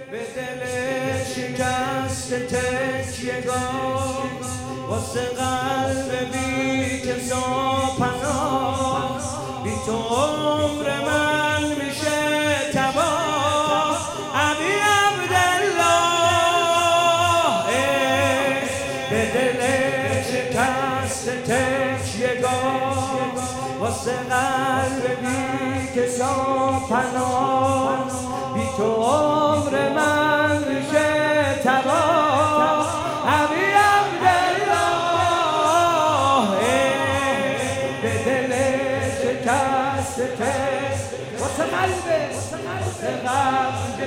به دل شکست تکیه‌گاه واسه قلب بی کس و پناه بی تو عمر من میشه تباه ابی عبدالله به دل شکست تکیه‌گاه واسه قلب بی کس و پناه بی تو عمر من میشه تباه ابی عبدالله به دل شکست واسه قلبه واسه قلب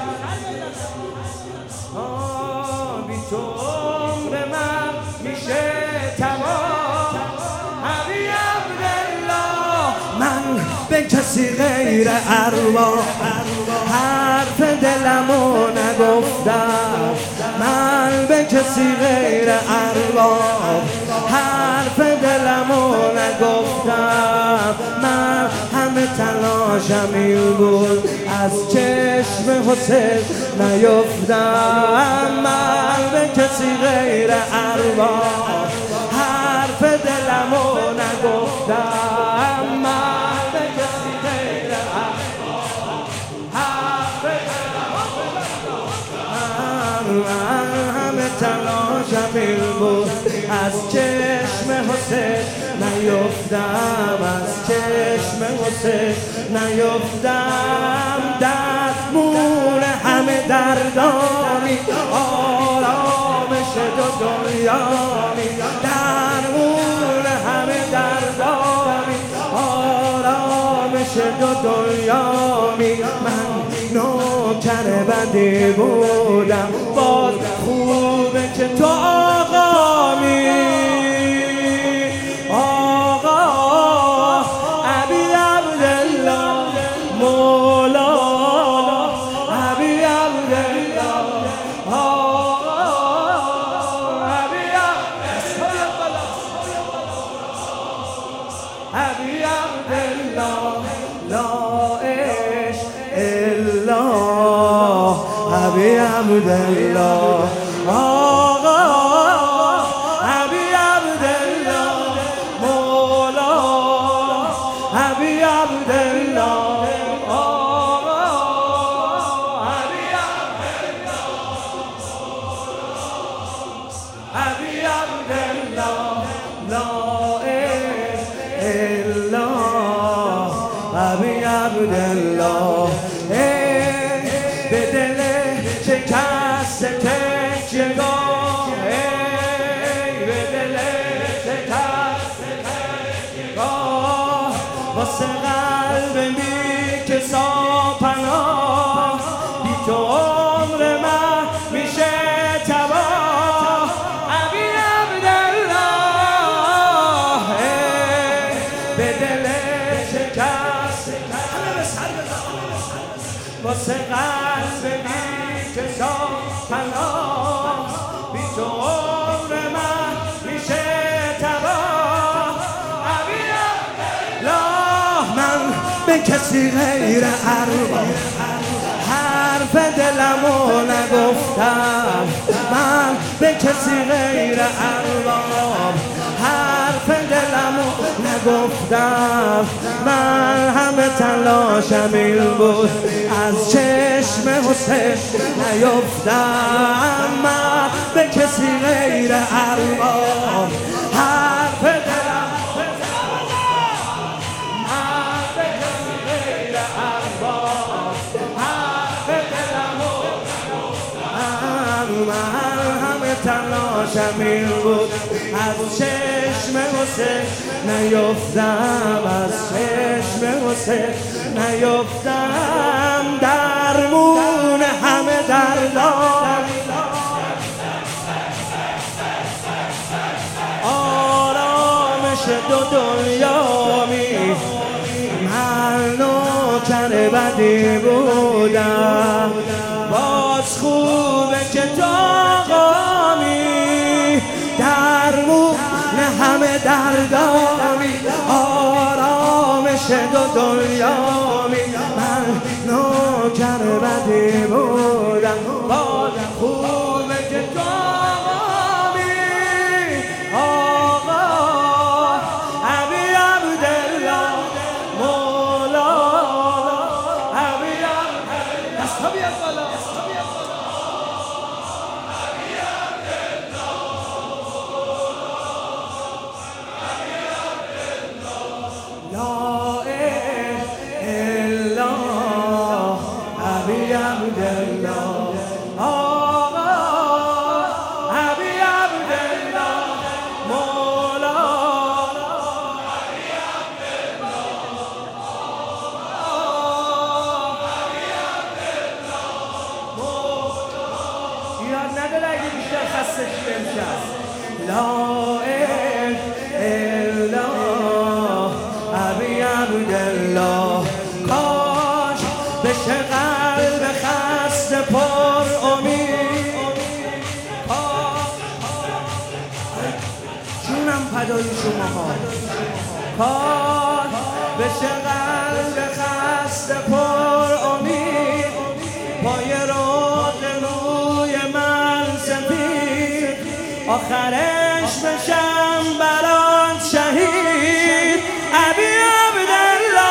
بی تو عمر من میشه تباه ابی عبدالله من به کسی غیر ارواح حرف دلمو نگفتم من به کسی غیر ارواح حرف دلمو نگفتم من همه تلاشم این بود از چشم حسین نیفتم من به کسی غیر ارواح حرف دلمو نگفتم من به کسی غیر ارواح حرف دلمو نگفتم من همه تلاشم این بود از چشم حسین نیفتم از چشم حسین نیفتم در مون همه دردانی آرامش دو دنیانی در مون همه دردانی آرامش دو دنیانی من نوکر بدی بودم باز خوبه که تو آقامی آقا ابی عبدالله مولا ابی عبدالله آقا ابی عبدالله لا عشق الا ابی عبدالله آقا ابی عبدالله مولا ابی عبدالله آقا ابی عبدالله لا عشق الا ابی عبدالله به دل شکست تکیه‌گاه به دل شکست تکیه‌گاه واسه قلب بی کس و پناه بی تو عمر من میشه تباه ابی عبدالله به دل شکست واسه قلب بی کس و پناه بی تو عمر من میشه تباه ابی عبدالله من به کسی غیر ارواح حرف دلمو نگفتم من به کسی غیر ارواح حرف دلمو نگفتم من همه تلاشم این بود از چشم حسین نیفتم من به کسی غیر ارواح حرف دلمو من به کسی غیر ارواح حرف دلمو نگفتم من همه تلاشم این بود از چشم حسین نیفتم از چشم حسین نیفتم درمون همه دردان آرامش دو دنیامی من نوکر بدی بودم باز خوبه که تو آقامی درمون همه دردامی آرامش دو دنیامی من نوکر بدی بودم تا بیاد بالا. لا اله الا ابی عبدالله، آقا ابی عبدالله، مولا ابی عبدالله، ابی عبدالله، مولا. ایراد نداره اگه بیشتر خسته شده امشب. لا اله الا ابی عبدالله، کاش بشه قلب خسته پر امید، جونم فدای شماها، کاش بشه قلب خسته پر امید، پای روی من سفید، آخرش بشم برات شهید. ابی عبدالله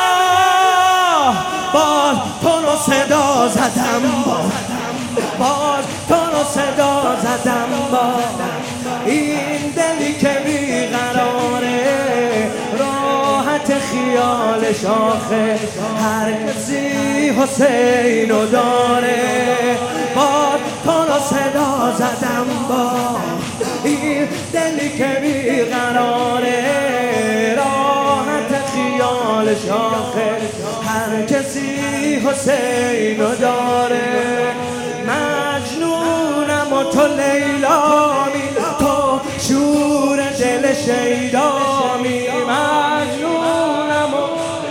باز تو رو صدا زدم، باز تو رو صدا زدم، این دلی که بیقراره، راحت خیالش آخه هر کسی حسینو داره. باز تو رو صدا زدم، این دلی که بیقراره، راحت خیالش آخه هر کسی حسینو داره. مجنونم و تو لیلامی، تو شور دل شیدامی، مجنونم و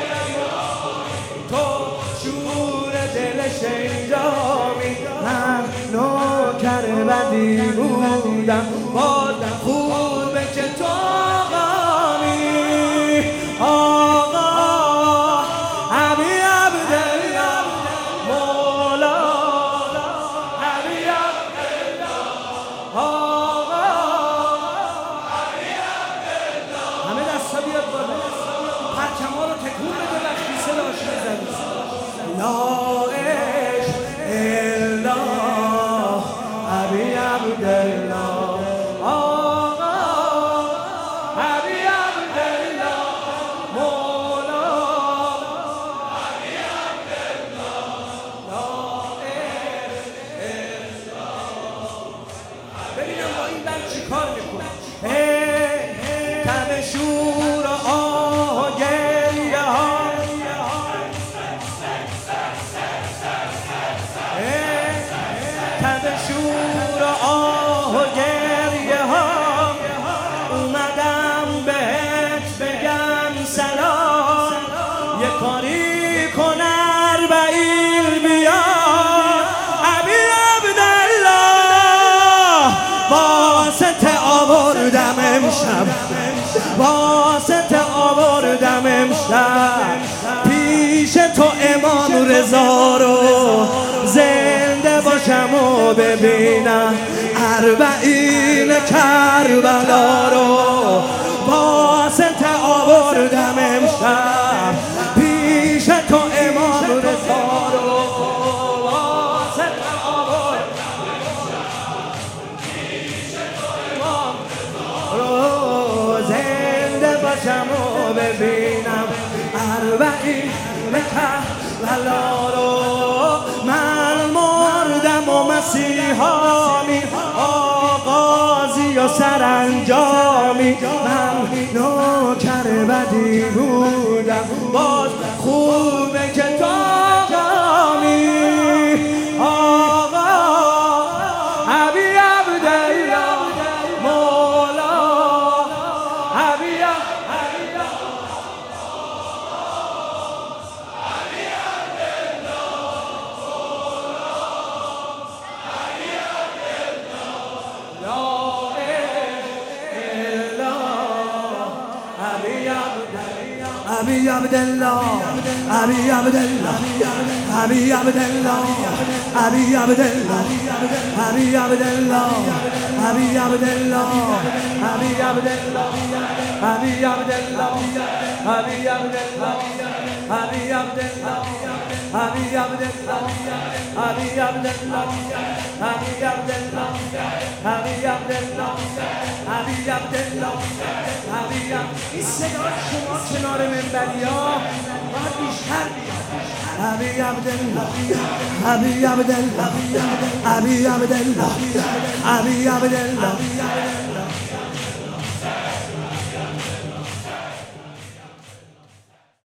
تو شور دل شیدامی، من نوکر بدی بودم، باز خوبه که تو آقامی، آقا ابی عبدالله، مولا ابی عبدالله، آقا ابی عبدالله. همه دستا بیاد بالا، پرچما رو تکون بده وقتی صداش میزنی. لا اله الا ابی عبدالله، آقا ابی عبدالله، مولا ابی عبدالله، لا اله الا. ببینم با این بند چی کار میکنه. تن شور و آه و گریه ها، تن شور و آه و گریه ها، اومدم بهت بگم سلام، یه کاری کن اربعین بیا. ابی عبدالله واسطه آوردم امشب، واسطه آوردم امشب، پیش تو امام رضا رو زنده باشم و ببینم اربعین کربلا رو. واسطه آوردم امشب، پیش تو امام رضا رو، واسطه آوردم امشب، پیش تو امام رو زنده باشم و ببینم اربعین کربلا رو. من مردم و مسیحامی، آغازی و سرانجامی، من نوکر بدی بودم، باز خوبه که تو آقامی، آقا ابی عبدالله، مولا ابی عبدالله، ابی عبدالله، ابی عبدالله، ابی عبدالله، ابی عبدالله، ابی عبدالله، ابی عبدالله، ابی عبدالله، ابی عبدالله، ابی عبدالله، ابی عبدالله، علی عبدالله علی عبدالله علی عبدالله علی عبدالله علی عبدالله علی عبدالله. این صدا شما کنار منبریا باید بیشتر علی عبدالله علی عبدالله علی عبدالله علی عبدالله